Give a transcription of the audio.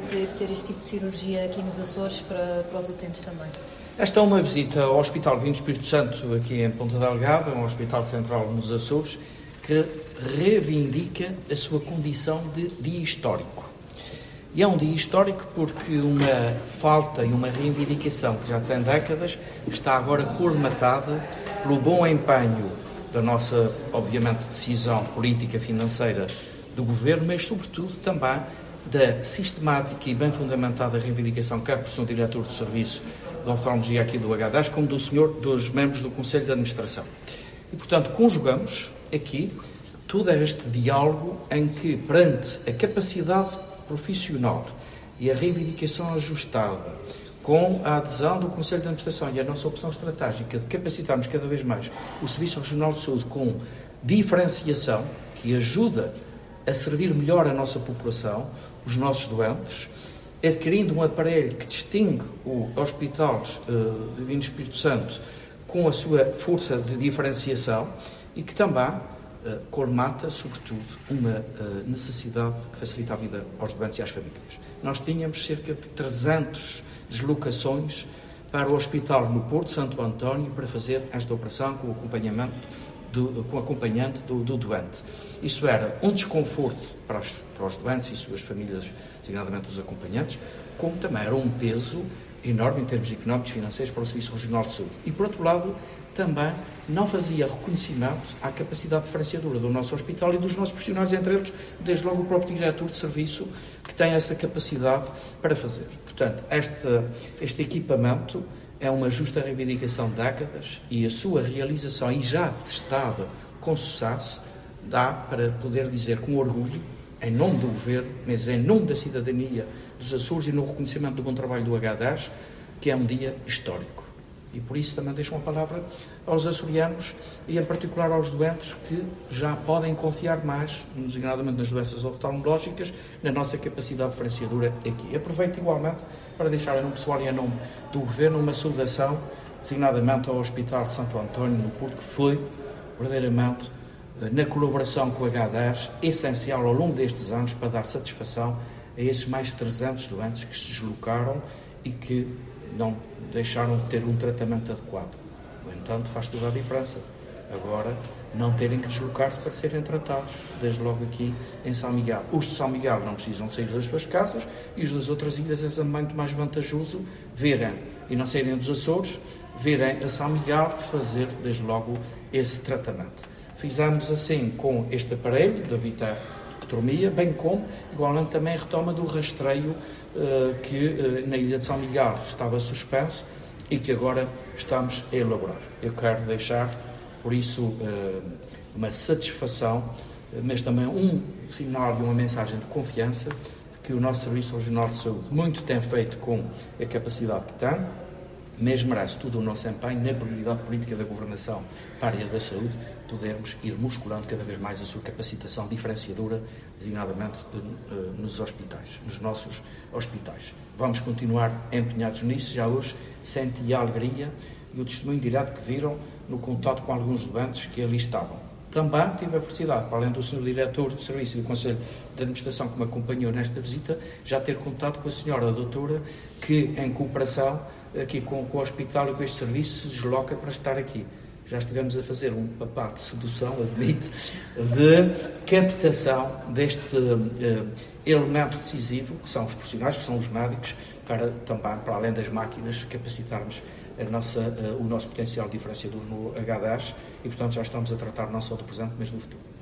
fazer, ter este tipo de cirurgia aqui nos Açores para os utentes também? Esta é uma visita ao Hospital Divino Espírito Santo, aqui em Ponta Delgada, um hospital central nos Açores, que reivindica a sua condição de dia histórico. E é um dia histórico porque uma falta e uma reivindicação que já tem décadas está agora colmatada pelo bom empenho da nossa, obviamente, decisão política financeira do Governo, mas sobretudo também da sistemática e bem fundamentada reivindicação, quer por Sr. Diretor de Serviço de Oftalmologia aqui do H10, como dos membros do Conselho de Administração. E, portanto, conjugamos aqui todo este diálogo em que, perante a capacidade profissional e a reivindicação ajustada, com a adesão do Conselho de Administração e a nossa opção estratégica de capacitarmos cada vez mais o Serviço Regional de Saúde com diferenciação, que ajuda a servir melhor a nossa população, os nossos doentes, adquirindo um aparelho que distingue o Hospital Divino Espírito Santo com a sua força de diferenciação e que também colmata, sobretudo, uma necessidade que facilita a vida aos doentes e às famílias. Nós tínhamos cerca de 300 deslocações para o Hospital no Porto Santo António para fazer esta operação com o acompanhante do doente. Isso era um desconforto para os doentes e suas famílias, designadamente os acompanhantes, como também era um peso enorme em termos económicos e financeiros para o Serviço Regional de Saúde. E, por outro lado, também não fazia reconhecimento à capacidade diferenciadora do nosso hospital e dos nossos profissionais, entre eles, desde logo o próprio diretor de serviço, que tem essa capacidade para fazer. Portanto, este equipamento é uma justa reivindicação de décadas e a sua realização, e já testada com sucesso, dá para poder dizer com orgulho, em nome do Governo, mas em nome da cidadania dos Açores e no reconhecimento do bom trabalho do H10, que é um dia histórico. E por isso também deixo uma palavra aos açorianos e em particular aos doentes que já podem confiar mais, designadamente nas doenças oftalmológicas, na nossa capacidade diferenciadora aqui. Aproveito igualmente para deixar em nome pessoal e em nome do Governo uma saudação, designadamente ao Hospital de Santo António no Porto, que foi verdadeiramente, na colaboração com o H10, essencial ao longo destes anos para dar satisfação a esses mais de 300 doentes que se deslocaram e que não deixaram de ter um tratamento adequado. No entanto, faz toda a diferença agora não terem que deslocar-se para serem tratados, desde logo aqui em São Miguel. Os de São Miguel não precisam sair das suas casas e os das outras ilhas é muito mais vantajoso verem, e não saírem dos Açores, verem a São Miguel fazer, desde logo, esse tratamento. Fizemos assim com este aparelho da vitrectomia, bem como, igualmente, também a retoma do rastreio que na Ilha de São Miguel estava suspenso e que agora estamos a elaborar. Eu quero deixar, por isso, uma satisfação, mas também um sinal e uma mensagem de confiança de que o nosso Serviço Regional de Saúde muito tem feito com a capacidade que tem, mas merece todo o nosso empenho na prioridade política da governação para a área da saúde, podermos ir musculando cada vez mais a sua capacitação diferenciadora, designadamente nos hospitais, nos nossos hospitais. Vamos continuar empenhados nisso. Já hoje senti a alegria e o testemunho direto que viram no contato com alguns doentes que ali estavam. Também tive a felicidade, para além do Sr. Diretor de Serviço e do Conselho de Administração que me acompanhou nesta visita, já ter contato com a Sra. Doutora, que em cooperação aqui com o hospital e com este serviço se desloca para estar aqui. Já estivemos a fazer uma parte de sedução, admito, de captação deste elemento decisivo, que são os profissionais, que são os médicos, para também, para além das máquinas, capacitarmos o nosso potencial diferenciador no H10 e, portanto, já estamos a tratar não só do presente, mas do futuro.